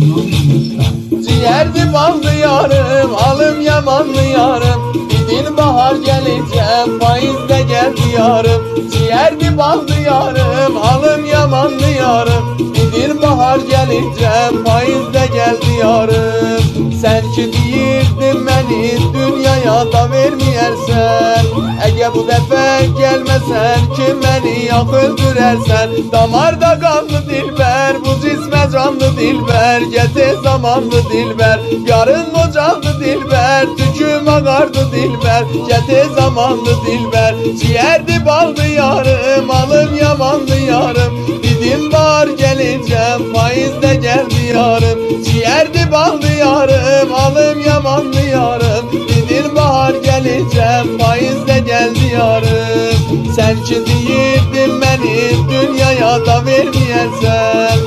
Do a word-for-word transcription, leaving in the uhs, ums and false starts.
Ciğerdi ballı yarım, alım yamanlı yarım. Gidin bahar geleceğim, faizle geldi yarım. Ciğerdi ballı yarım, alım yamanlı yarım. Gidin bahar geleceğim, faizle geldi yarım. Sen ki deyirdin beni dünyaya da vermeyersen. Eğer bu defa gelmesen kim beni yak öldürersen. Damarda kanlı dilber, bu cisme canlı dilber. Gete zamanlı dilber, yarın kocaldı dilber. Tüküm ağardı dilber, gete zamanlı dilber. Ciğerdi baldı yarım, alım yamanlı yarım. Dedim bahar geleceğim, faizle geldi yarım. Ciğerdi baldı yarım, alım yamanlı yarım. Dedim bahar geleceğim, faizle geldi yarım. Sen ki deyirdin beni dünyaya da vermeyersen.